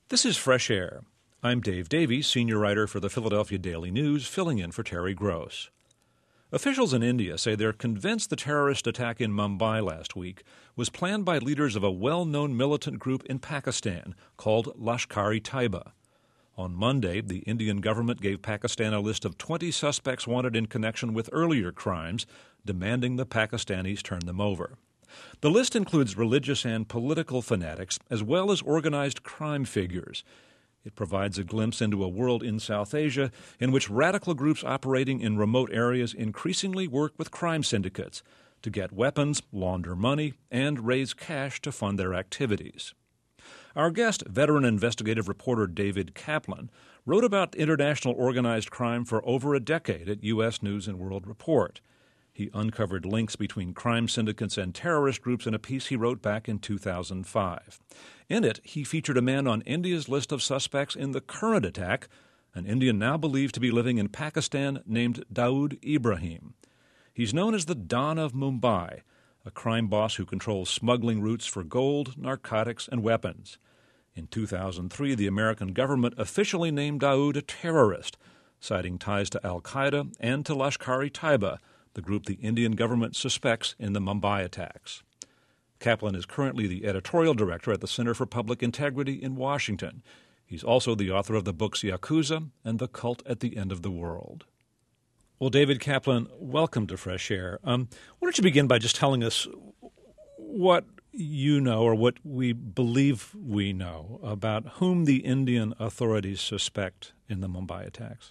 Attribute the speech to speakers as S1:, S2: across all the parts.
S1: This is Fresh Air. I'm Dave Davies, senior writer for the Philadelphia Daily News, filling in for Terry Gross. Officials in India say they're convinced the terrorist attack in Mumbai last week was planned by leaders of a well-known militant group in Pakistan called Lashkar-e-Taiba. On Monday, the Indian government gave Pakistan a list of 20 suspects wanted in connection with earlier crimes, demanding the Pakistanis turn them over. The list includes religious and political fanatics, as well as organized crime figures. It provides a glimpse into a world in South Asia in which radical groups operating in remote areas increasingly work with crime syndicates to get weapons, launder money, and raise cash to fund their activities. Our guest, veteran investigative reporter David Kaplan, wrote about international organized crime for over a decade at U.S. News and World Report. He uncovered links between crime syndicates and terrorist groups in a piece he wrote back in 2005. In it, he featured a man on India's list of suspects in the current attack, an Indian now believed to be living in Pakistan named Dawood Ibrahim. He's known as the Don of Mumbai, a crime boss who controls smuggling routes for gold, narcotics, and weapons. In 2003, the American government officially named Dawood a terrorist, citing ties to al-Qaeda and to Lashkar-e-Taiba, the group the Indian government suspects in the Mumbai attacks. Kaplan is currently the editorial director at the Center for Public Integrity in Washington. He's also the author of the books Yakuza and The Cult at the End of the World. Well, David Kaplan, welcome to Fresh Air. Why don't you begin by just telling us what you know or what we believe we know about whom the Indian authorities suspect in the Mumbai attacks?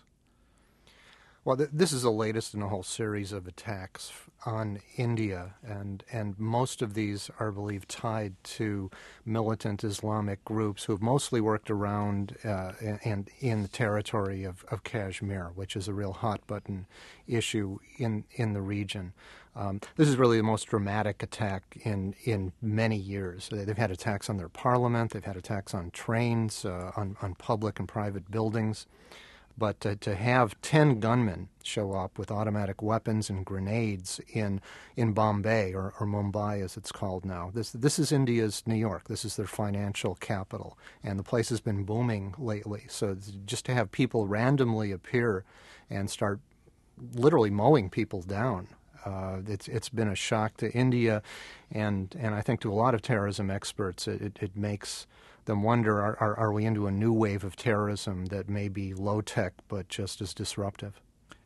S2: Well, this is the latest in a whole series of attacks on India, and most of these are believed tied to militant Islamic groups who have mostly worked around and in the territory of Kashmir, which is a real hot-button issue in the region. This is really the most dramatic attack in many years. They've had attacks on their parliament, they've had attacks on trains, on public and private buildings. But to have 10 gunmen show up with automatic weapons and grenades in Bombay, or Mumbai as it's called now, this is India's New York. This is their financial capital, and the place has been booming lately. So just to have people randomly appear and start literally mowing people down, it's been a shock to India, and I think to a lot of terrorism experts, it makes them wonder, are we into a new wave of terrorism that may be low-tech but just as disruptive?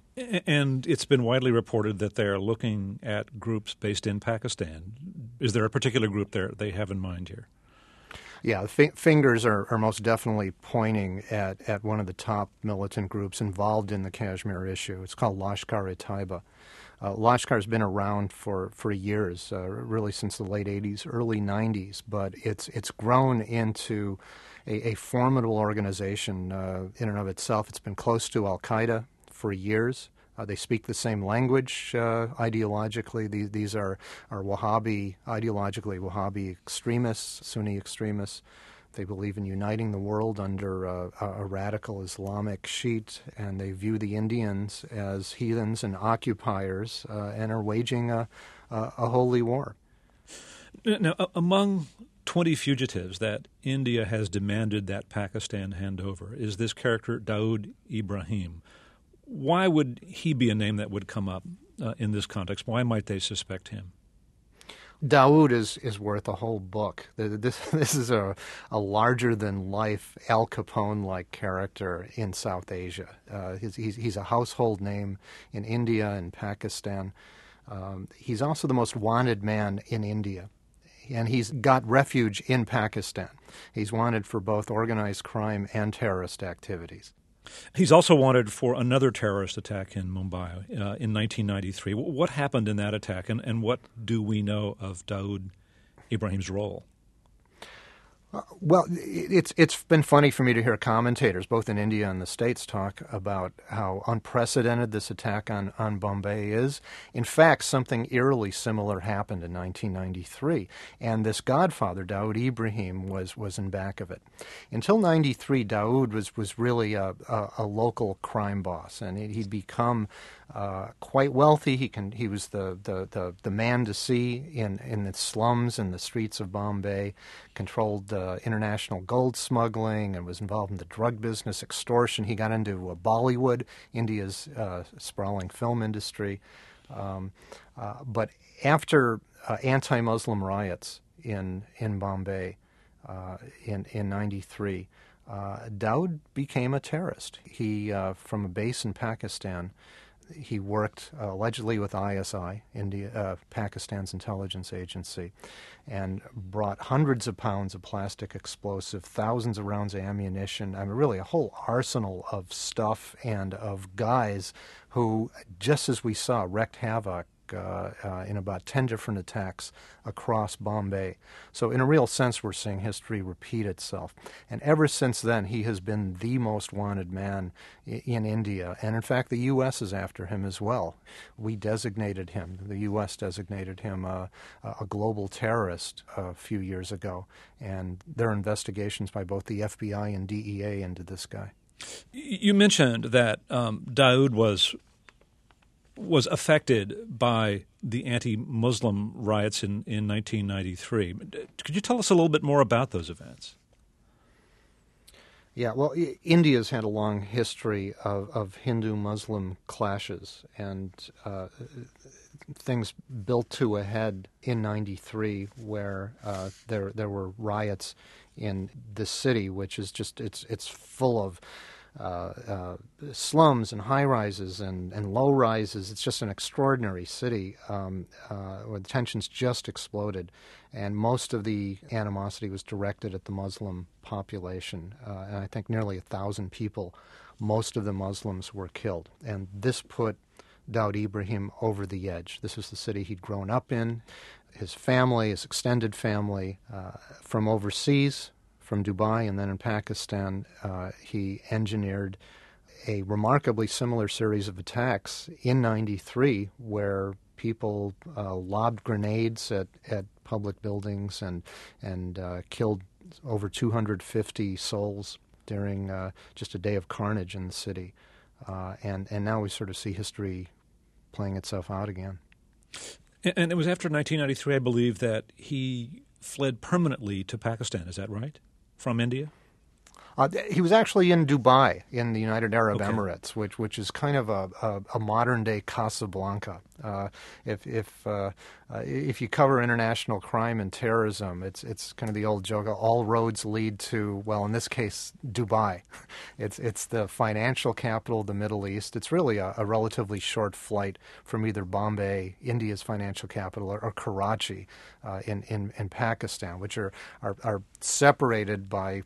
S1: And it's been widely reported that they're looking at groups based in Pakistan. Is there a particular group they have in mind here?
S2: Yeah, fingers are most definitely pointing at one of the top militant groups involved in the Kashmir issue. It's called Lashkar-e-Taiba. Lashkar has been around for years, really since the late 80s, early 90s, but it's grown into a formidable organization in and of itself. It's been close to al-Qaeda for years. They speak the same language ideologically. These are Wahhabi, ideologically Wahhabi extremists, Sunni extremists. They believe in uniting the world under a radical Islamic sheet, and they view the Indians as heathens and occupiers and are waging a holy war.
S1: Now, among 20 fugitives that India has demanded that Pakistan hand over is this character Dawood Ibrahim. Why would he be a name that would come up in this context? Why might they suspect him?
S2: Dawood is worth a whole book. This is a larger-than-life Al Capone-like character in South Asia. He's a household name in India and Pakistan. He's also the most wanted man in India, and he's got refuge in Pakistan. He's wanted for both organized crime and terrorist activities.
S1: He's also wanted for another terrorist attack in Mumbai in 1993. What happened in that attack, and what do we know of Dawood Ibrahim's role?
S2: Well, it's been funny for me to hear commentators, both in India and the States, talk about how unprecedented this attack on Bombay is. In fact, something eerily similar happened in 1993, and this godfather, Dawood Ibrahim, was in back of it. Until 93, Dawood was really a local crime boss, and he'd become quite wealthy. He was the man to see in the slums and the streets of Bombay, controlled international gold smuggling and was involved in the drug business, extortion. He got into Bollywood, India's sprawling film industry. But after anti-Muslim riots in Bombay in '93, Daoud became a terrorist. He, from a base in Pakistan, he worked allegedly with ISI, Pakistan's intelligence agency, and brought hundreds of pounds of plastic explosive, thousands of rounds of ammunition, I mean, really a whole arsenal of stuff and of guys who, just as we saw, wreaked havoc in about 10 different attacks across Bombay. So in a real sense, we're seeing history repeat itself. And ever since then, he has been the most wanted man in India. And in fact, the U.S. is after him as well. We designated him, the U.S. designated him a global terrorist a few years ago. And there are investigations by both the FBI and DEA into this guy.
S1: You mentioned that Daoud was affected by the anti-Muslim riots in 1993. Could you tell us a little bit more about those events?
S2: Yeah, well, India's had a long history of Hindu-Muslim clashes, and things built to a head in '93 where there were riots in the city, which is just it's full of slums and high-rises and low-rises. It's just an extraordinary city where the tensions just exploded, and most of the animosity was directed at the Muslim population. And I think nearly 1,000 people, most of the Muslims, were killed. And this put Daoud Ibrahim over the edge. This was the city he'd grown up in. His family, his extended family, from overseas, from Dubai and then in Pakistan, he engineered a remarkably similar series of attacks in '93 where people lobbed grenades at public buildings and killed over 250 souls during just a day of carnage in the city. And now we sort of see history playing itself out again.
S1: And it was after 1993, I believe, that he fled permanently to Pakistan. Is that right? From India?
S2: He was actually in Dubai, in the United Arab Emirates, which is kind of a modern-day Casablanca. If you cover international crime and terrorism, it's kind of the old joke: all roads lead to, well, in this case, Dubai. It's the financial capital of the Middle East. It's really a relatively short flight from either Bombay, India's financial capital, or Karachi in Pakistan, which are separated by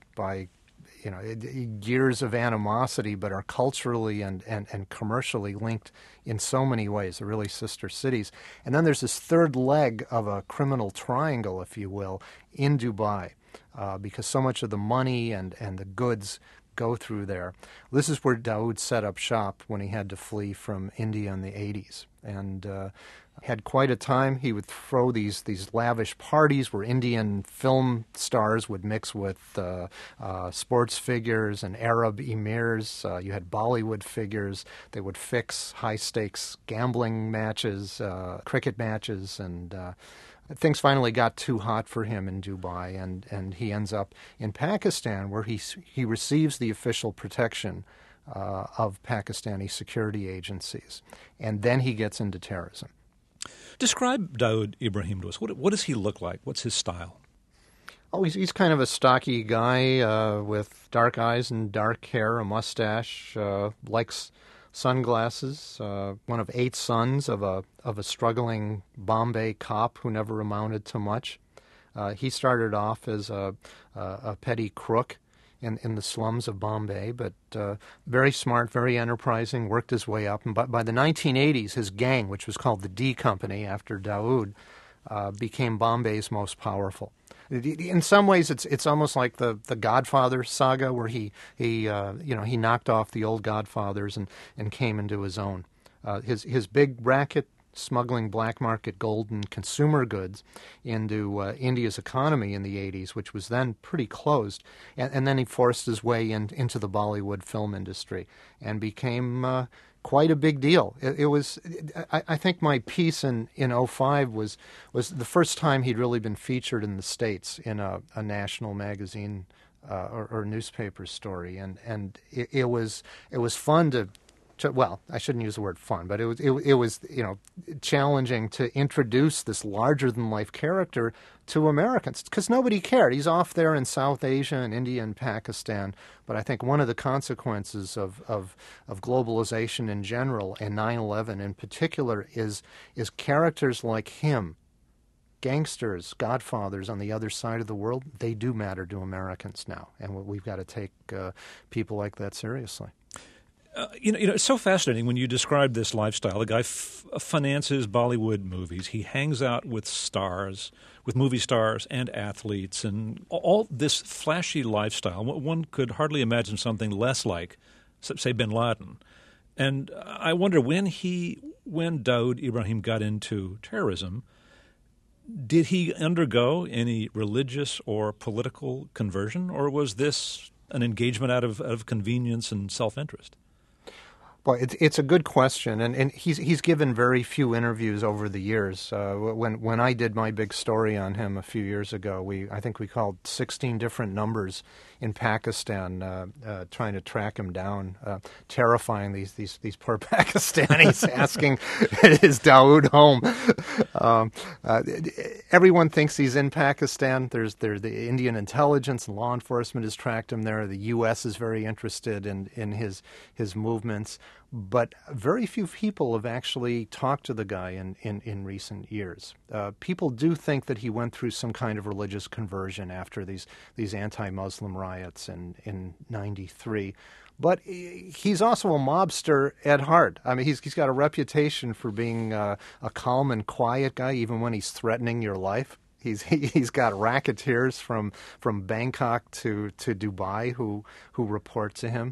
S2: years of animosity, but are culturally and commercially linked in so many ways. They're really sister cities. And then there's this third leg of a criminal triangle, if you will, in Dubai, because so much of the money and the goods go through there. This is where Daoud set up shop when he had to flee from India in the 80s. And had quite a time. He would throw these lavish parties where Indian film stars would mix with sports figures and Arab emirs. You had Bollywood figures. They would fix high-stakes gambling matches, cricket matches, and things finally got too hot for him in Dubai, and he ends up in Pakistan, where he receives the official protection of Pakistani security agencies, and then he gets into terrorism.
S1: Describe Daoud Ibrahim to us. What does he look like? What's his style?
S2: Oh, he's kind of a stocky guy with dark eyes and dark hair, a mustache, likes sunglasses, one of 8 sons of a struggling Bombay cop who never amounted to much. He started off as a petty crook in the slums of Bombay, but very smart, very enterprising, worked his way up. And by the 1980s, his gang, which was called the D Company after Daoud, became Bombay's most powerful. In some ways, it's almost like the Godfather saga, where he knocked off the old Godfathers and came into his own. His big racket, smuggling black market gold and consumer goods into India's economy in the 80s, which was then pretty closed. And then he forced his way into the Bollywood film industry and became quite a big deal. It was. I think my piece in '05 was the first time he'd really been featured in the States in a national magazine or newspaper story, and it was fun to. Well, I shouldn't use the word fun, but it was challenging to introduce this larger than life character to Americans because nobody cared. He's off there in South Asia and India and Pakistan. But I think one of the consequences of globalization in general and 9/11 in particular is characters like him, gangsters, godfathers on the other side of the world. They do matter to Americans now, and we've got to take people like that seriously.
S1: It's so fascinating when you describe this lifestyle. The guy finances Bollywood movies. He hangs out with stars, with movie stars and athletes, and all this flashy lifestyle. One could hardly imagine something less like, say, bin Laden. And I wonder, when Dawood Ibrahim got into terrorism, did he undergo any religious or political conversion, or was this an engagement out of convenience and self-interest?
S2: Well, it's a good question, and he's given very few interviews over the years. When I did my big story on him a few years ago, I think we called 16 different numbers in Pakistan trying to track him down, terrifying these poor Pakistanis, asking, "Is Dawood home?" Everyone thinks he's in Pakistan. There's the Indian intelligence and law enforcement has tracked him there. The U.S. is very interested in his movements. But very few people have actually talked to the guy in recent years. People do think that he went through some kind of religious conversion after these anti-Muslim riots in '93. But he's also a mobster at heart. I mean, he's got a reputation for being a calm and quiet guy, even when he's threatening your life. He's got racketeers from Bangkok to Dubai who report to him.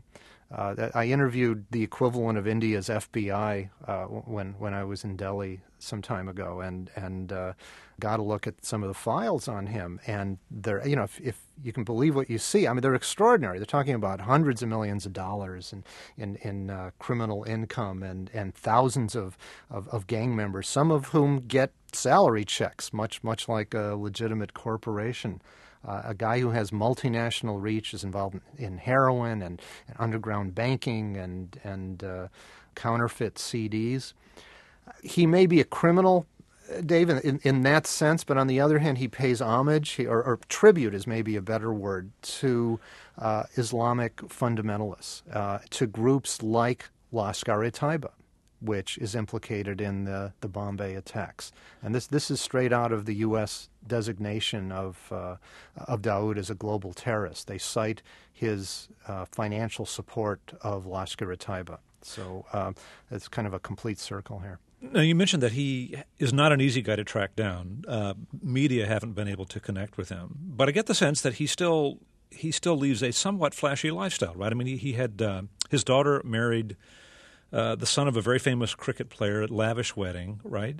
S2: I interviewed the equivalent of India's FBI when I was in Delhi some time ago, and got a look at some of the files on him. And they're, if you can believe what you see, I mean, they're extraordinary. They're talking about hundreds of millions of dollars in criminal income and thousands of gang members, some of whom get salary checks, much like a legitimate corporation. A guy who has multinational reach, is involved in heroin and underground banking and counterfeit CDs. He may be a criminal, Dave, in that sense, but on the other hand, he pays homage, or tribute is maybe a better word, to Islamic fundamentalists, to groups like Lashkar-e-Taiba, which is implicated in the Bombay attacks. And this is straight out of the U.S. designation of Dawood as a global terrorist. They cite his financial support of Lashkar-e-Taiba. So it's kind of a complete circle here.
S1: Now, you mentioned that he is not an easy guy to track down. Media haven't been able to connect with him. But I get the sense that he still leads a somewhat flashy lifestyle, right? I mean, he had his daughter married the son of a very famous cricket player at lavish wedding, right?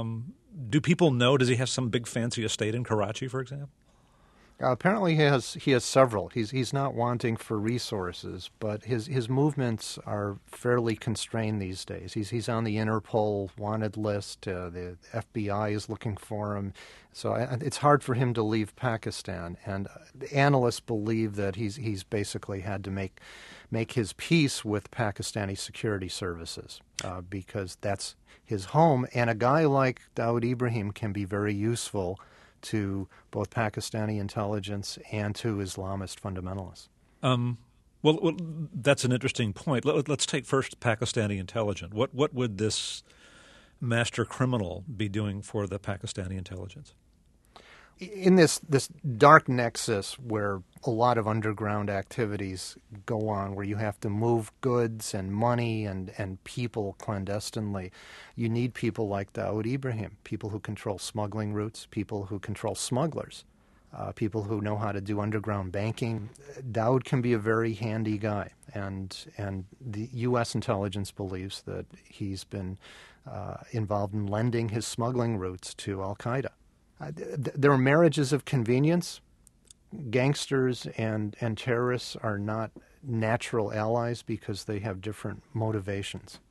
S1: Do people know? Does he have some big fancy estate in Karachi, for example?
S2: Apparently he has several. He's not wanting for resources, but his movements are fairly constrained these days. He's on the Interpol wanted list. The FBI is looking for him. So it's hard for him to leave Pakistan. And the analysts believe that he's basically had to make his peace with Pakistani security services because that's his home. And a guy like Dawood Ibrahim can be very useful to both Pakistani intelligence and to Islamist fundamentalists.
S1: Well, that's an interesting point. Let's take first Pakistani intelligence. What would this master criminal be doing for the Pakistani intelligence?
S2: In this dark nexus where a lot of underground activities go on, where you have to move goods and money and people clandestinely, you need people like Dawood Ibrahim, people who control smuggling routes, people who control smugglers, people who know how to do underground banking. Dawood can be a very handy guy, and the U.S. intelligence believes that he's been involved in lending his smuggling routes to al-Qaeda. There are marriages of convenience. Gangsters and terrorists are not natural allies because they have different motivations.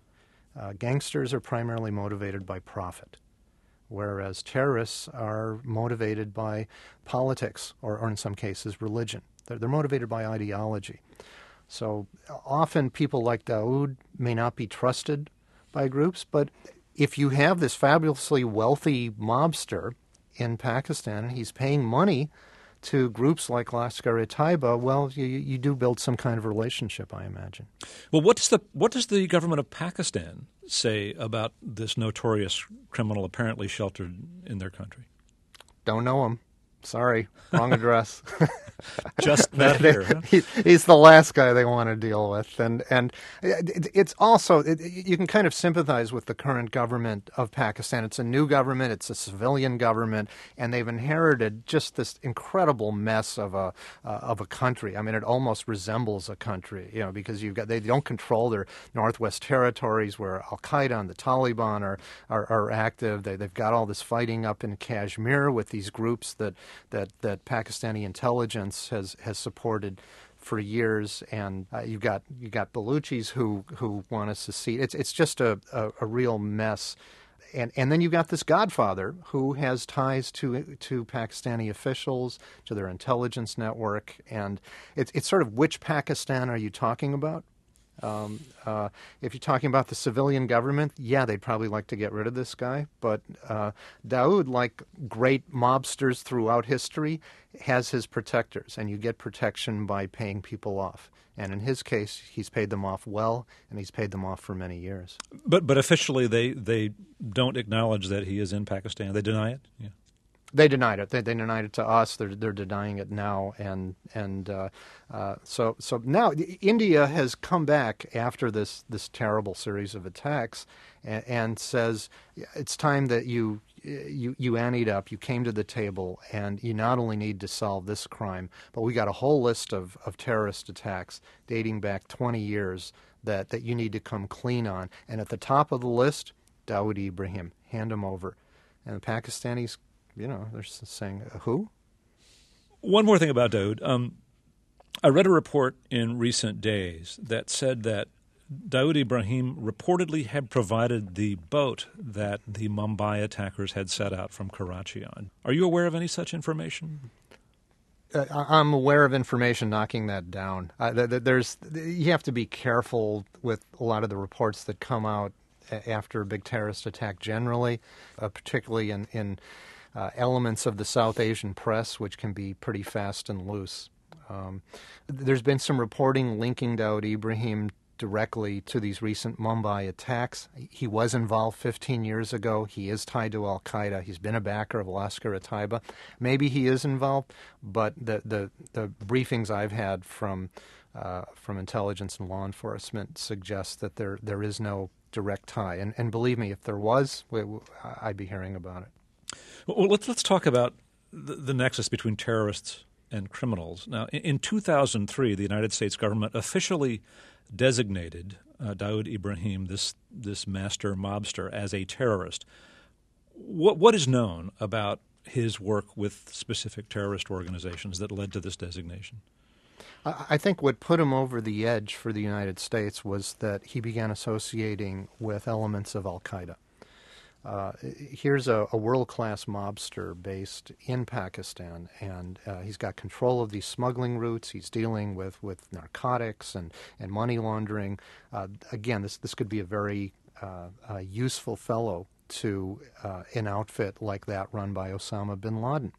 S2: Gangsters are primarily motivated by profit, whereas terrorists are motivated by politics or in some cases religion. They're motivated by ideology. So often people like Daoud may not be trusted by groups, but if you have this fabulously wealthy mobster in Pakistan and he's paying money to groups like Lashkar-e-Taiba, well, you do build some kind of relationship, I imagine.
S1: Well, what does the government of Pakistan say about this notorious criminal apparently sheltered in their country?
S2: Don't know him. Sorry, wrong address.
S1: Just not here. Huh?
S2: He's the last guy they want to deal with, and it's also you can kind of sympathize with the current government of Pakistan. It's a new government, it's a civilian government, and they've inherited just this incredible mess of a country. I mean, it almost resembles a country, because they don't control their Northwest Territories where Al Qaeda and the Taliban are active. They've got all this fighting up in Kashmir with these groups that Pakistani intelligence has supported for years, and you've got Baluchis who want to secede. It's just a real mess, and then you've got this godfather who has ties to Pakistani officials, to their intelligence network, and it's sort of which Pakistan are you talking about? If you're talking about the civilian government, yeah, they'd probably like to get rid of this guy. But Daoud, like great mobsters throughout history, has his protectors, and you get protection by paying people off. And in his case, he's paid them off well, and he's paid them off for many years.
S1: But officially, they don't acknowledge that he is in Pakistan. They deny it. Yeah.
S2: They denied it. They denied it to us. They're denying it now, and so now India has come back after this terrible series of attacks and says it's time that you anteed up. You came to the table, and you not only need to solve this crime, but we got a whole list of terrorist attacks dating back 20 years that you need to come clean on. And at the top of the list, Dawood Ibrahim. Hand him over, and the Pakistanis. They're saying, who?
S1: One more thing about Daoud. I read a report in recent days that said that Dawood Ibrahim reportedly had provided the boat that the Mumbai attackers had set out from Karachi on. Are you aware of any such information?
S2: I'm aware of information knocking that down. You have to be careful with a lot of the reports that come out after a big terrorist attack generally, particularly in elements of the South Asian press, which can be pretty fast and loose. There's been some reporting linking Dawood Ibrahim directly to these recent Mumbai attacks. He was involved 15 years ago. He is tied to Al Qaeda. He's been a backer of Lashkar-e-Taiba. Maybe he is involved, but the briefings I've had from intelligence and law enforcement suggest that there is no direct tie. And believe me, if there was, I'd be hearing about it.
S1: Well, let's talk about the nexus between terrorists and criminals. Now, in 2003, the United States government officially designated Dawood Ibrahim, this master mobster, as a terrorist. What is known about his work with specific terrorist organizations that led to this designation?
S2: I think what put him over the edge for the United States was that he began associating with elements of Al Qaeda. Here's a world-class mobster based in Pakistan, and he's got control of these smuggling routes. He's dealing with narcotics and money laundering. Again, this could be a very useful fellow to an outfit like that run by Osama bin Laden.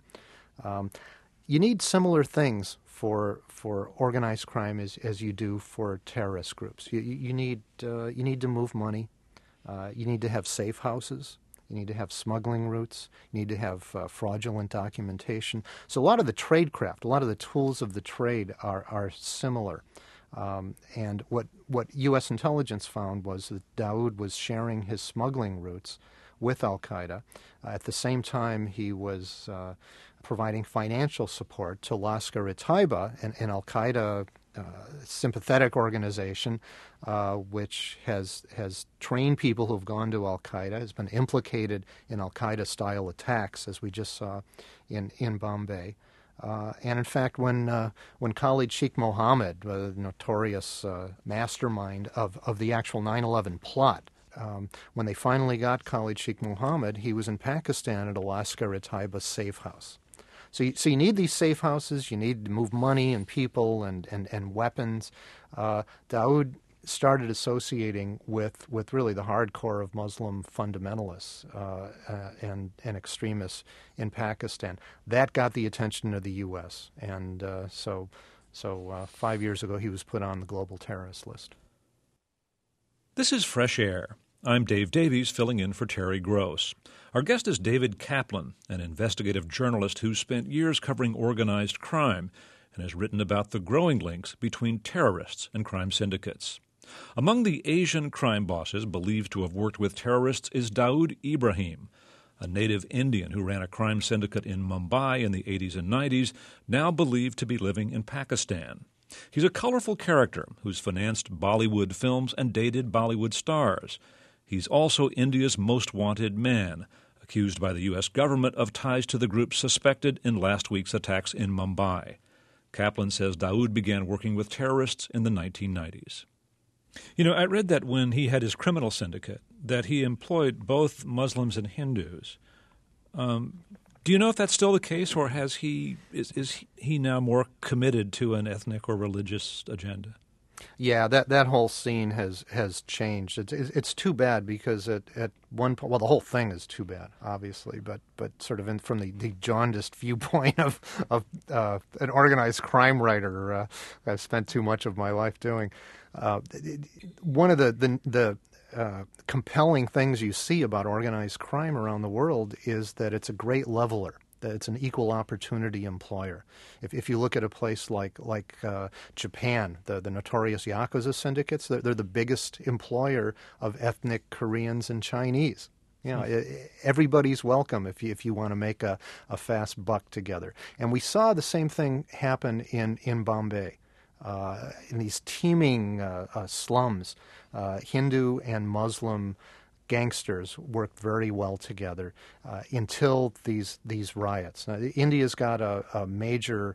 S2: You need similar things for organized crime as you do for terrorist groups. You need to move money. You need to have safe houses. You need to have smuggling routes. You need to have fraudulent documentation. So a lot of the tradecraft, a lot of the tools of the trade are similar. And what U.S. intelligence found was that Dawood was sharing his smuggling routes with Al Qaeda. At the same time, he was providing financial support to Lashkar-e-Taiba, an Al Qaeda sympathetic organization, which has trained people who've gone to Al Qaeda, has been implicated in Al Qaeda style attacks, as we just saw in Bombay. And in fact, when Khalid Sheikh Mohammed, the notorious mastermind of the actual 9/11 plot when they finally got Khalid Sheikh Mohammed, he was in Pakistan at a Lashkar-e-Taiba safe house. So you need these safe houses. You need to move money and people and weapons. Daoud started associating with really the hardcore of Muslim fundamentalists and extremists in Pakistan. That got the attention of the U.S. And so 5 years ago he was put on the global terrorist list.
S1: This is Fresh Air. I'm Dave Davies, filling in for Terry Gross. Our guest is David Kaplan, an investigative journalist who's spent years covering organized crime and has written about the growing links between terrorists and crime syndicates. Among the Asian crime bosses believed to have worked with terrorists is Daoud Ibrahim, a native Indian who ran a crime syndicate in Mumbai in the 80s and 90s, now believed to be living in Pakistan. He's a colorful character who's financed Bollywood films and dated Bollywood stars. He's also India's most wanted man, accused by the U.S. government of ties to the group suspected in last week's attacks in Mumbai. Kaplan says Daoud began working with terrorists in the 1990s. You know, I read that when he had his criminal syndicate, that he employed both Muslims and Hindus. Do you know if that's still the case, or is he now more committed to an ethnic or religious agenda?
S2: Yeah, that whole scene has changed. It's too bad because at one point, well, the whole thing is too bad, obviously, but sort of from the jaundiced viewpoint of an organized crime writer, I've spent too much of my life doing. One of the compelling things you see about organized crime around the world is that it's a great leveler. That it's an equal opportunity employer. If you look at a place like Japan, the notorious Yakuza syndicates, they're the biggest employer of ethnic Koreans and Chinese. You know, everybody's welcome if you want to make a fast buck together. And we saw the same thing happen in Bombay. In these teeming slums, Hindu and Muslim gangsters worked very well together until these riots. Now, India's got a major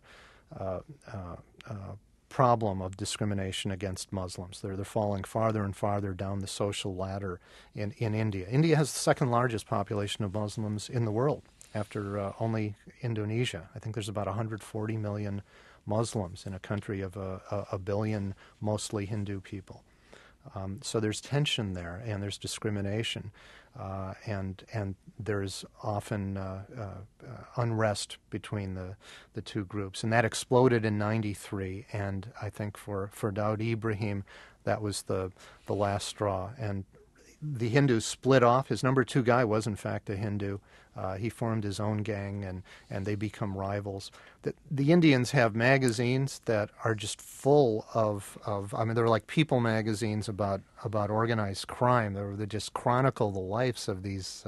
S2: problem of discrimination against Muslims. They're falling farther and farther down the social ladder in India. India has the second largest population of Muslims in the world after only Indonesia. I think there's about 140 million Muslims in a country of a billion mostly Hindu people. So there's tension there, and there's discrimination, and there's often unrest between the two groups. And that exploded in '93, and I think for Daoud Ibrahim, that was the last straw. And the Hindus split off. His number two guy was, in fact, a Hindu. He formed his own gang, and they become rivals. The Indians have magazines that are just full of I mean, they're like People magazines about organized crime. They just chronicle the lives of these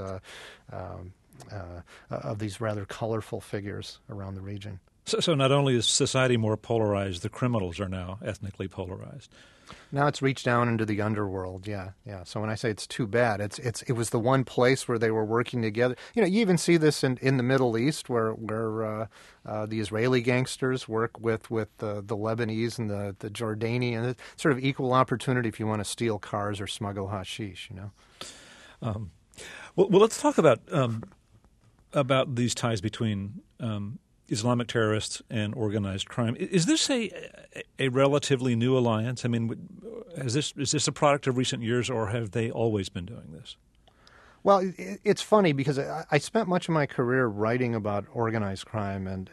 S2: rather colorful figures around the region.
S1: So not only is society more polarized, the criminals are now ethnically polarized.
S2: Now it's reached down into the underworld, yeah. So when I say it's too bad, it was the one place where they were working together. You know, you even see this in the Middle East, where the Israeli gangsters work with the Lebanese and the Jordanian. It's sort of equal opportunity if you want to steal cars or smuggle hashish. You know.
S1: Well, let's talk about these ties between Islamic terrorists and organized crime. Is this a relatively new alliance? I mean, is this a product of recent years, or have they always been doing this?
S2: Well, it's funny because I spent much of my career writing about organized crime, and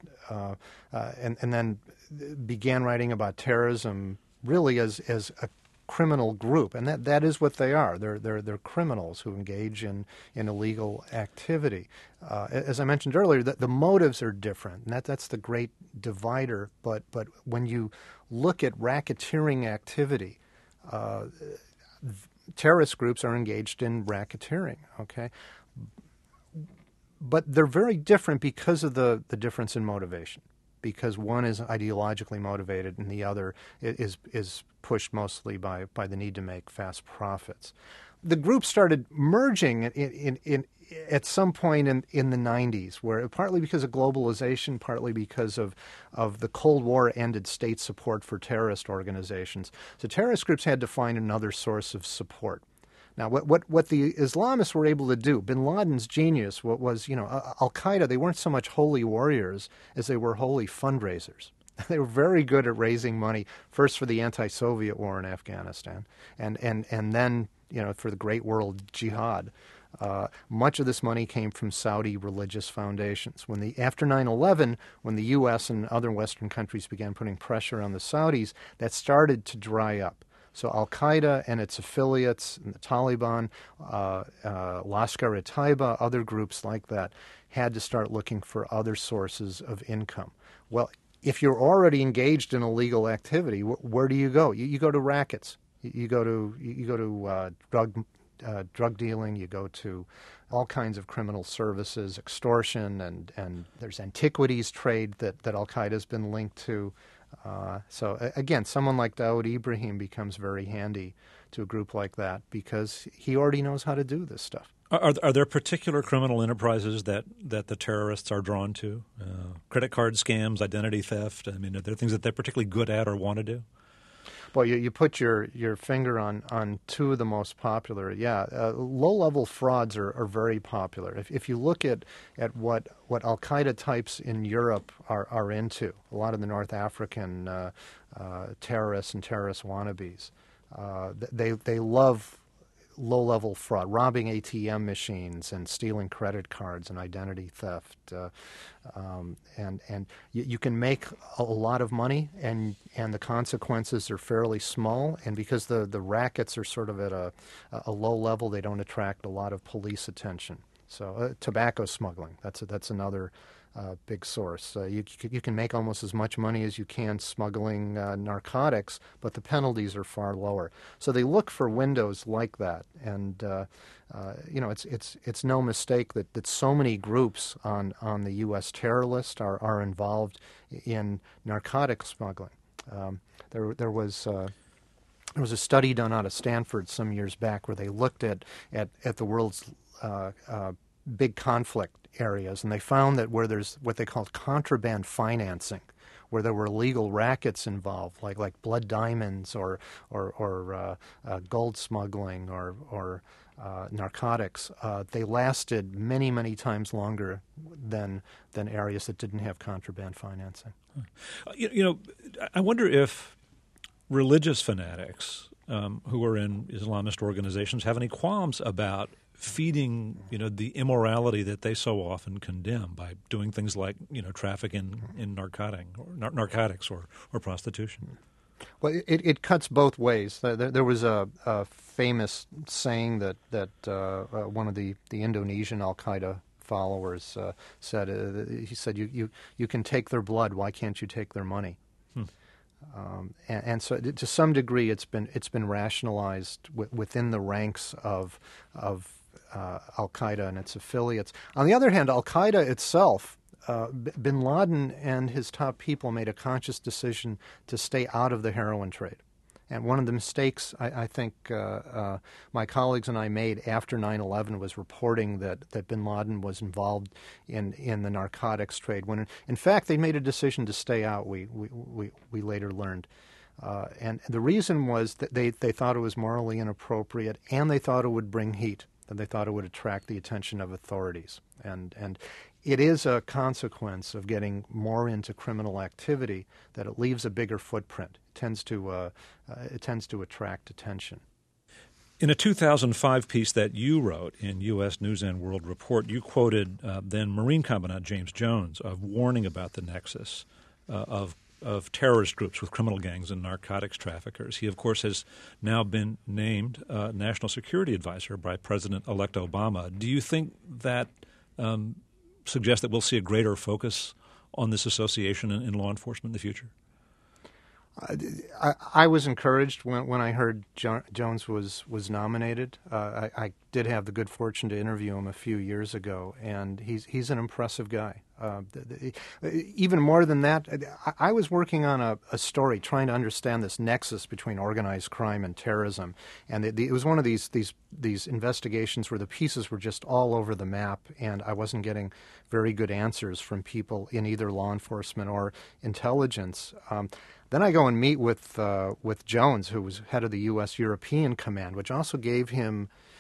S2: then began writing about terrorism really as a criminal group, and that is what they are. They're criminals who engage in illegal activity. As I mentioned earlier, the motives are different, and that's the great divider. But when you look at racketeering activity, terrorist groups are engaged in racketeering. Okay, but they're very different because of the difference in motivation. Because one is ideologically motivated and the other is pushed mostly by the need to make fast profits. The group started merging at some point in the 90s, where partly because of globalization, partly because of the Cold War ended state support for terrorist organizations. So terrorist groups had to find another source of support. Now, what the Islamists were able to do, bin Laden's genius, what was, Al-Qaeda, they weren't so much holy warriors as they were holy fundraisers. They were very good at raising money, first for the anti-Soviet war in Afghanistan, and then, for the Great World Jihad. Much of this money came from Saudi religious foundations. After 9/11, when the U.S. and other Western countries began putting pressure on the Saudis, that started to dry up. So Al-Qaeda and its affiliates, and the Taliban, Lashkar-e-Taiba, other groups like that, had to start looking for other sources of income. Well, if you're already engaged in illegal activity, where do you go? You go to rackets. You go to drug dealing. You go to all kinds of criminal services, extortion, and there's antiquities trade that Al-Qaeda has been linked to. So again, someone like Dawood Ibrahim becomes very handy to a group like that because he already knows how to do this stuff.
S1: Are there particular criminal enterprises that the terrorists are drawn to? Credit card scams, identity theft? I mean, are there things that they're particularly good at or want to do?
S2: Well, you put your finger on two of the most popular. Low-level frauds are very popular. If you look at what Al-Qaeda types in Europe are into, a lot of the North African terrorists and terrorist wannabes, they love low-level fraud, robbing ATM machines and stealing credit cards and identity theft. And you can make a lot of money, and the consequences are fairly small. And because the rackets are sort of at a low level, they don't attract a lot of police attention. So tobacco smuggling, that's another big source. You can make almost as much money as you can smuggling narcotics, but the penalties are far lower. So they look for windows like that, and it's no mistake that so many groups on the U.S. terror list are involved in narcotic smuggling. There was a study done out of Stanford some years back where they looked at the world's big conflict areas, and they found that where there's what they called contraband financing, where there were illegal rackets involved, like blood diamonds or gold smuggling or narcotics, they lasted many times longer than areas that didn't have contraband financing.
S1: I wonder if religious fanatics who are in Islamist organizations have any qualms about feeding, the immorality that they so often condemn by doing things like, trafficking in narcotics or prostitution.
S2: Well, it cuts both ways. There was a famous saying that one of the Indonesian Al-Qaeda followers said. He said, "You can take their blood. Why can't you take their money?" And so, to some degree, it's been rationalized within the ranks of Al-Qaeda and its affiliates. On the other hand, Al-Qaeda itself, bin Laden and his top people made a conscious decision to stay out of the heroin trade. And one of the mistakes I think my colleagues and I made after 9/11 was reporting that bin Laden was involved in the narcotics trade, when in fact they made a decision to stay out, we later learned. And the reason was that they thought it was morally inappropriate, and they thought it would bring heat, and they thought it would attract the attention of authorities. And it is a consequence of getting more into criminal activity that it leaves a bigger footprint. It tends to attract attention.
S1: In a 2005 piece that you wrote in U.S. News and World Report, you quoted then Marine Commandant James Jones of warning about the nexus of terrorist groups with criminal gangs and narcotics traffickers. He, of course, has now been named National Security Advisor by President-elect Obama. Do you think that suggests that we'll see a greater focus on this association in law enforcement in the future?
S2: I was encouraged when I heard Jones was nominated. I did have the good fortune to interview him a few years ago, and he's an impressive guy. Even more than that, I was working on a story trying to understand this nexus between organized crime and terrorism, and it was one of these investigations where the pieces were just all over the map, and I wasn't getting very good answers from people in either law enforcement or intelligence. Then I go and meet with Jones, who was head of the U.S. European Command, which also gave him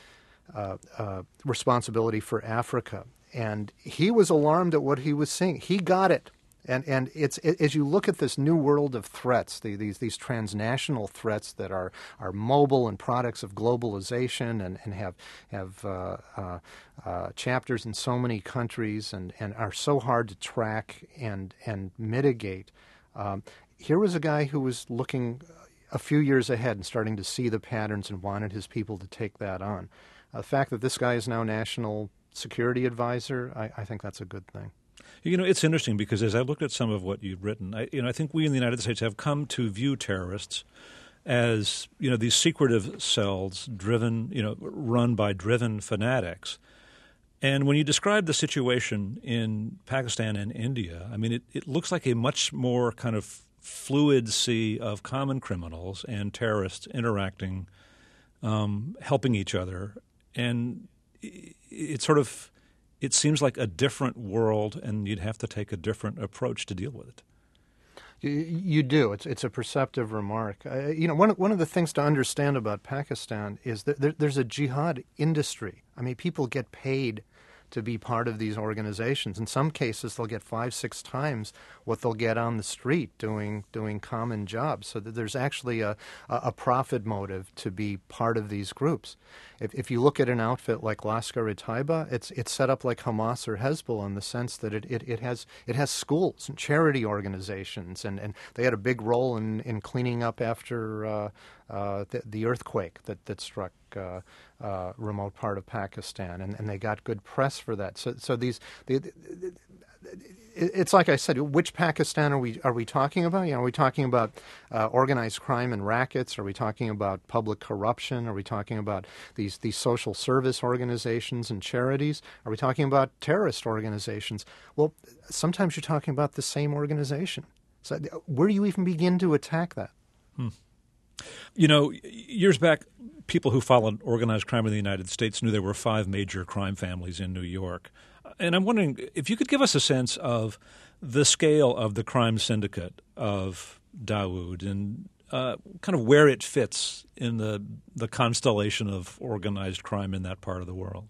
S2: responsibility for Africa. And he was alarmed at what he was seeing. He got it. And it's as you look at this new world of threats, these transnational threats that are mobile and products of globalization and have chapters in so many countries and are so hard to track and mitigate. Here was a guy who was looking a few years ahead and starting to see the patterns and wanted his people to take that on. The fact that this guy is now National Security Advisor, I think that's a good thing.
S1: It's interesting because as I looked at some of what you've written, I think we in the United States have come to view terrorists as, these secretive cells run by driven fanatics. And when you describe the situation in Pakistan and India, it looks like a much more kind of fluid sea of common criminals and terrorists interacting, helping each other. And it seems like a different world, and you'd have to take a different approach to deal with it.
S2: You do. It's a perceptive remark. One of the things to understand about Pakistan is that there's a jihad industry. People get paid to be part of these organizations. In some cases, they'll get 5-6 times what they'll get on the street doing common jobs. So that there's actually a profit motive to be part of these groups. If you look at an outfit like Lashkar-e-Taiba, it's set up like Hamas or Hezbollah in the sense that it has schools and charity organizations, and they had a big role in cleaning up after the earthquake that struck remote part of Pakistan, and they got good press for that. So it's like I said, which Pakistan are we talking about? Are we talking about organized crime and rackets? Are we talking about public corruption? Are we talking about these social service organizations and charities? Are we talking about terrorist organizations? Well, sometimes you're talking about the same organization. So where do you even begin to attack that?
S1: Years back, people who followed organized crime in the United States knew there were 5 major crime families in New York. And I'm wondering if you could give us a sense of the scale of the crime syndicate of Dawood and kind of where it fits in the constellation of organized crime in that part of the world.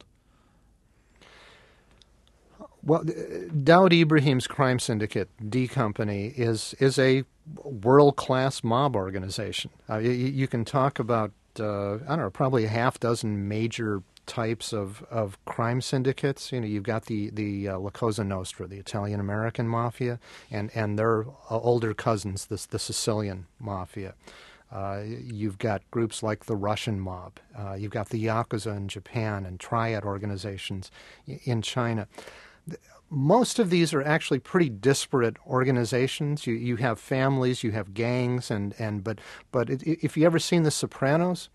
S2: Well, Dawood Ibrahim's crime syndicate, D Company, is a world-class mob organization. You can talk about, probably a half dozen major types of crime syndicates. You've got the La Cosa Nostra, the Italian-American mafia, and their older cousins, the Sicilian mafia. You've got groups like the Russian mob. You've got the Yakuza in Japan and triad organizations in China. Most of these are actually pretty disparate organizations. You have families, you have gangs, but if you ever seen The Sopranos,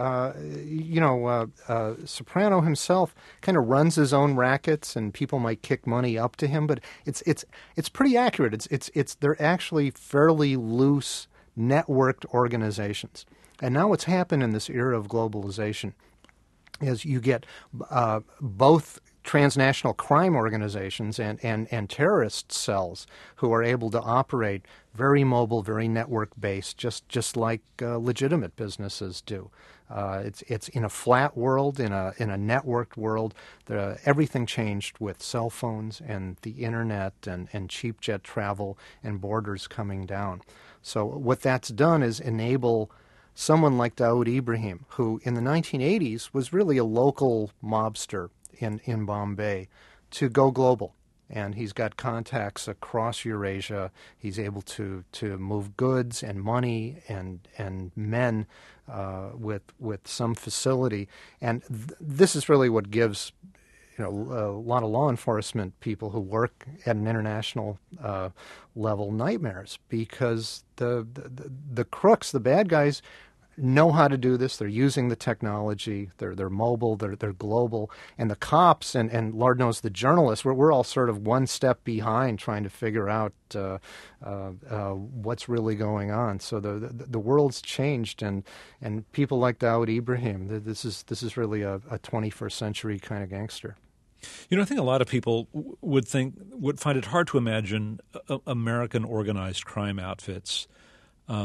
S2: Soprano himself kind of runs his own rackets, and people might kick money up to him, but it's pretty accurate. They're actually fairly loose, networked organizations. And now what's happened in this era of globalization is you get both transnational crime organizations and terrorist cells who are able to operate very mobile, very network-based, just like legitimate businesses do. It's in a flat world, in a networked world. Everything changed with cell phones and the internet and cheap jet travel and borders coming down. So what that's done is enable someone like Dawood Ibrahim, who in the 1980s was really a local mobster in Bombay, to go global. And he's got contacts across Eurasia. He's able to move goods and money and men with some facility. And this is really what gives a lot of law enforcement people who work at an international level nightmares, because the crooks, the bad guys, know how to do this. They're using the technology. They're mobile. They're global. And the cops and Lord knows the journalists, we're all sort of one step behind trying to figure out what's really going on. So the world's changed, and people like Dawood Ibrahim, this is really a 21st century kind of gangster.
S1: I think a lot of people would find it hard to imagine American organized crime outfits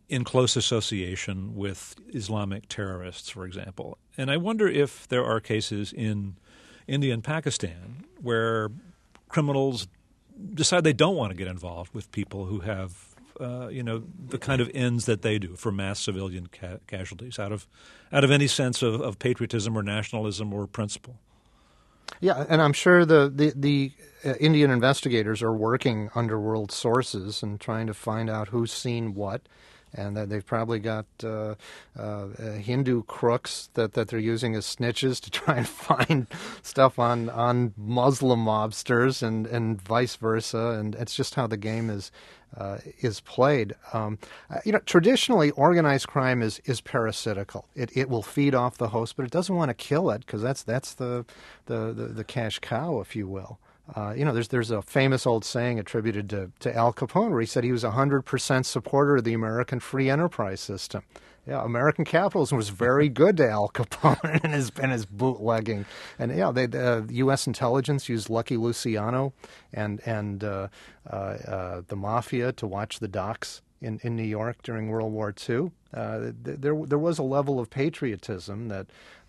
S1: in close association with Islamic terrorists, for example. And I wonder if there are cases in India and Pakistan where criminals decide they don't want to get involved with people who have, the kind of ends that they do for mass civilian casualties out of any sense of patriotism or nationalism or principle.
S2: Yeah, and I'm sure the Indian investigators are working underworld sources and trying to find out who's seen what. And that they've probably got Hindu crooks that they're using as snitches to try and find stuff on Muslim mobsters and vice versa. And it's just how the game is played. Traditionally, organized crime is parasitical. It will feed off the host, but it doesn't want to kill it because that's the cash cow, if you will. There's a famous old saying attributed to Al Capone where he said he was 100% supporter of the American free enterprise system. Yeah, American capitalism was very good to Al Capone and his bootlegging. And the U.S. intelligence used Lucky Luciano and the mafia to watch the docks in New York during World War II. There was a level of patriotism that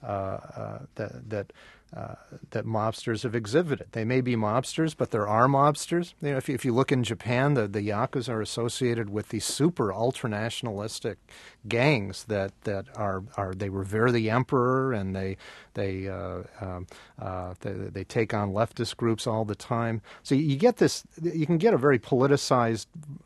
S2: mobsters have exhibited. They may be mobsters, but there are mobsters. If you look in Japan, the Yakuza are associated with these super ultranationalistic gangs that they revere the emperor and they take on leftist groups all the time. So you get this. You can get a very politicized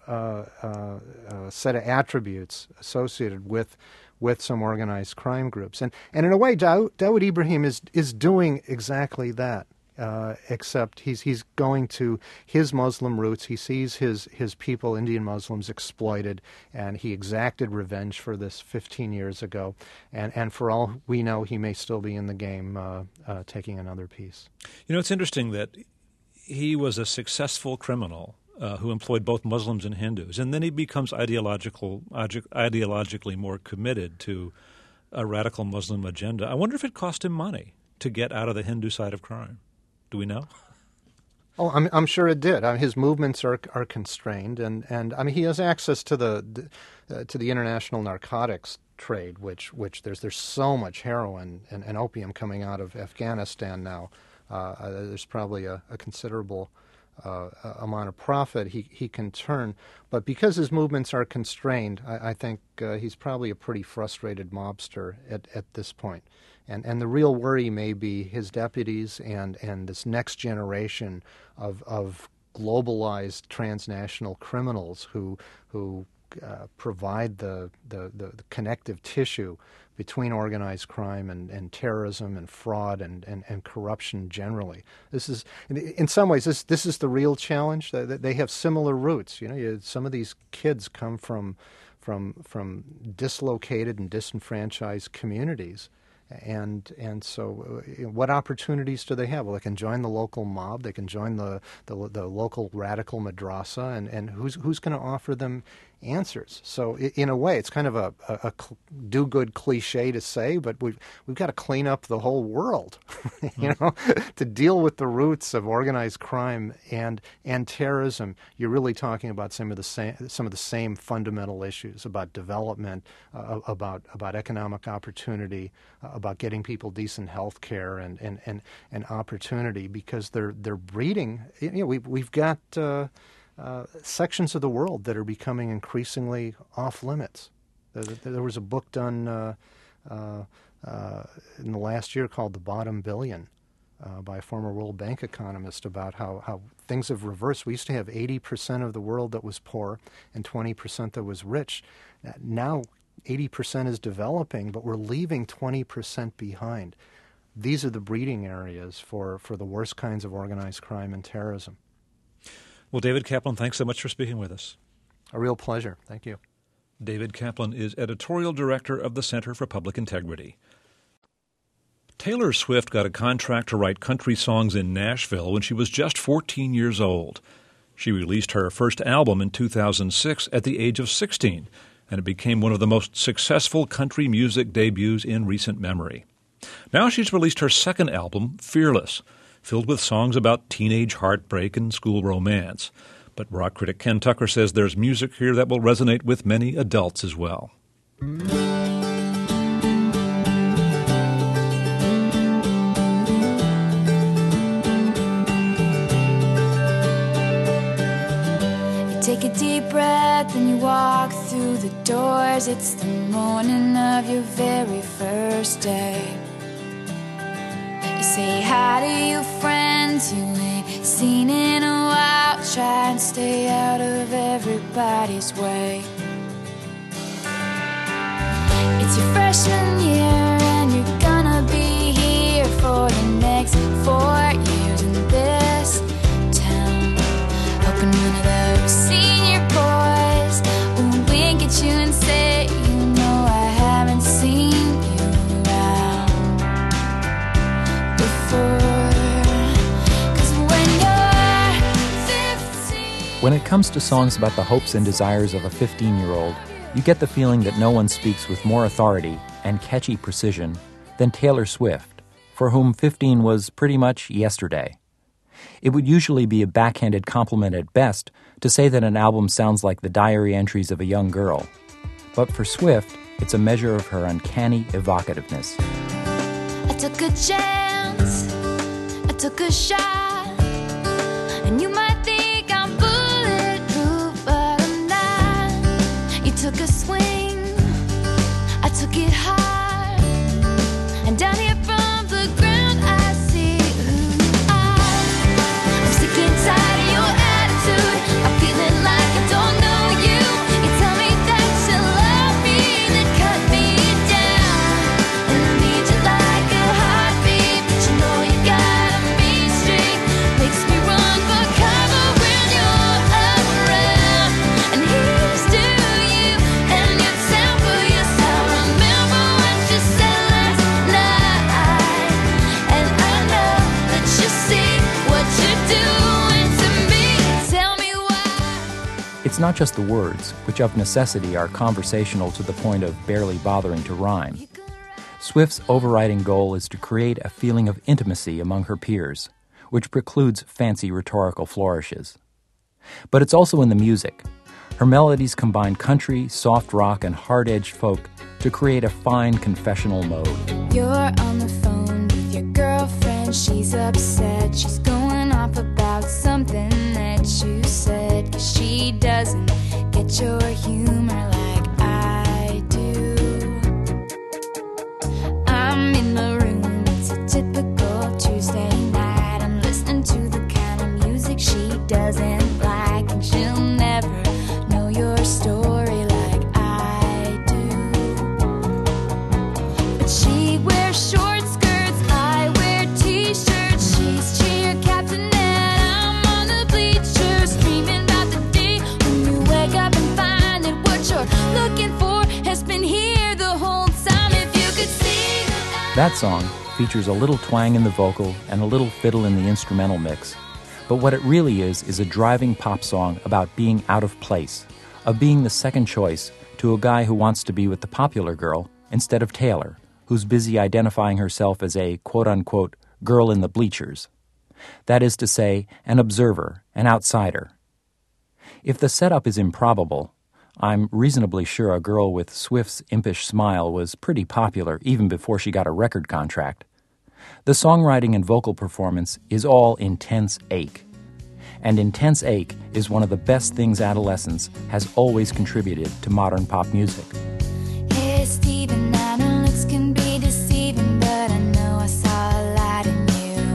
S2: set of attributes associated with some organized crime groups. And in a way, Dawood Ibrahim is doing exactly that, except he's going to his Muslim roots. He sees his people, Indian Muslims, exploited, and he exacted revenge for this 15 years ago. And for all we know, he may still be in the game taking another piece.
S1: It's interesting that he was a successful criminal who employed both Muslims and Hindus, and then he becomes ideologically more committed to a radical Muslim agenda. I wonder if it cost him money to get out of the Hindu side of crime. Do we know?
S2: Oh, I'm sure it did. His movements are constrained, and he has access to the international narcotics trade, which there's so much heroin and opium coming out of Afghanistan now. There's probably a considerable amount of profit he can turn. But because his movements are constrained, I think he's probably a pretty frustrated mobster at this point. And the real worry may be his deputies and this next generation of globalized transnational criminals who provide the connective tissue between organized crime and terrorism and fraud and corruption generally. This is, in some ways, this is the real challenge. They have similar roots. Some of these kids come from dislocated and disenfranchised communities. And so what opportunities do they have? Well, they can join the local mob. They can join the local radical madrasa. And who's going to offer them answers? So in a way, it's kind of a do-good cliche to say, but we've got to clean up the whole world, to deal with the roots of organized crime and terrorism. You're really talking about some of the same fundamental issues about development, about economic opportunity, about getting people decent health care and opportunity, because they're breeding. We've got sections of the world that are becoming increasingly off limits. There was a book done in the last year called The Bottom Billion by a former World Bank economist about how things have reversed. We used to have 80% of the world that was poor and 20% that was rich. Now 80% is developing, but we're leaving 20% behind. These are the breeding areas for the worst kinds of organized crime and terrorism.
S1: Well, David Kaplan, thanks so much for speaking with us.
S2: A real pleasure. Thank you.
S1: David Kaplan is editorial director of the Center for Public Integrity. Taylor Swift got a contract to write country songs in Nashville when she was just 14 years old. She released her first album in 2006 at the age of 16, and it became one of the most successful country music debuts in recent memory. Now she's released her second album, Fearless, filled with songs about teenage heartbreak and school romance. But rock critic Ken Tucker says there's music here that will resonate with many adults as well.
S3: Take a deep breath and you walk through the doors. It's the morning of your very first day. You say hi to your friends you ain't seen in a while. Try and stay out of everybody's way. It's your freshman year and you're gonna be here for the next 4 years in this town. Hoping one of those senior boys will wink at you and say, you know I haven't seen you around before. 'Cause when you're 15...
S4: When it comes to songs about the hopes and desires of a 15-year-old, you get the feeling that no one speaks with more authority and catchy precision than Taylor Swift, for whom 15 was pretty much yesterday. It would usually be a backhanded compliment at best to say that an album sounds like the diary entries of a young girl. But for Swift, it's a measure of her uncanny evocativeness.
S3: I took a chance, I took a shot, and you might think I'm bulletproof, but I'm not. You took a swing, I took it hard, and down here from the ground I see who you are. I'm sick and tired of your attitude, I'm feeling like I don't know you. You tell me that you love me, then cut me down, and I need you like a heartbeat, but you know you got a mean streak. Makes me run for cover when you're around, and here's to you and your temper. Yes, I remember what you said last night, and I know that you see what you're doing to me. Tell me why.
S4: It's not just the words, which of necessity are conversational to the point of barely bothering to rhyme. Swift's overriding goal is to create a feeling of intimacy among her peers, which precludes fancy rhetorical flourishes. But it's also in the music. Her melodies combine country, soft rock, and hard-edged folk to create a fine confessional mode.
S3: You're on the phone with your girlfriend, she's upset. She's going off about something that you said, 'cause she doesn't get your humor like I do. I'm in the room, it's a typical Tuesday night. I'm listening to the kind of music she doesn't like, and she'll never know your story like I do. But she wears short skirts, I wear t-shirts. She's cheer captain and I'm on the bleachers, dreaming about the day when you wake up and find that what you're looking for has been here the whole time. If you could see
S4: That song features a little twang in the vocal and a little fiddle in the instrumental mix. But what it really is a driving pop song about being out of place, of being the second choice to a guy who wants to be with the popular girl instead of Taylor, who's busy identifying herself as a quote-unquote girl in the bleachers. That is to say, an observer, an outsider. If the setup is improbable, I'm reasonably sure a girl with Swift's impish smile was pretty popular even before she got a record contract. The songwriting and vocal performance is all intense ache. And intense ache is one of the best things adolescence has always contributed to modern pop music.
S3: Hey Steven, I know looks can be deceiving, but I know I saw a light in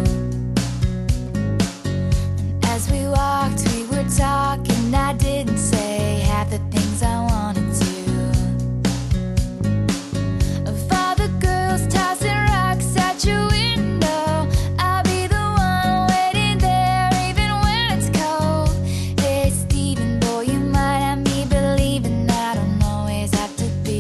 S3: you. And as we walked, we were talking, I didn't say half the things I wanted to. Of all the girls tossing rocks at your window, I'll be the one waiting there even when it's cold. Hey Steven, boy, you might have me believing I don't always have to be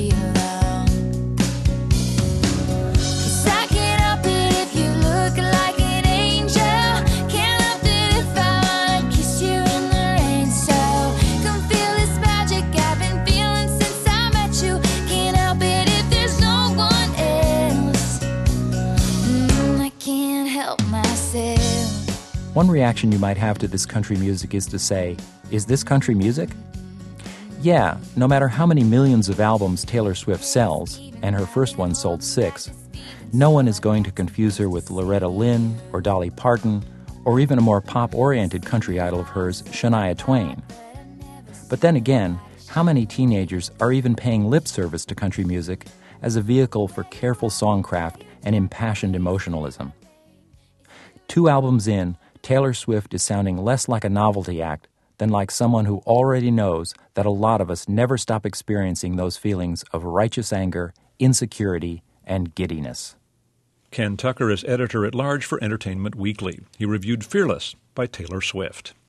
S4: One reaction you might have to this country music is to say, is this country music? Yeah, no matter how many millions of albums Taylor Swift sells, and her first one sold 6, no one is going to confuse her with Loretta Lynn or Dolly Parton, or even a more pop-oriented country idol of hers, Shania Twain. But then again, how many teenagers are even paying lip service to country music as a vehicle for careful songcraft and impassioned emotionalism? 2 albums in, Taylor Swift is sounding less like a novelty act than like someone who already knows that a lot of us never stop experiencing those feelings of righteous anger, insecurity, and giddiness.
S1: Ken Tucker is editor-at-large for Entertainment Weekly. He reviewed Fearless by Taylor Swift.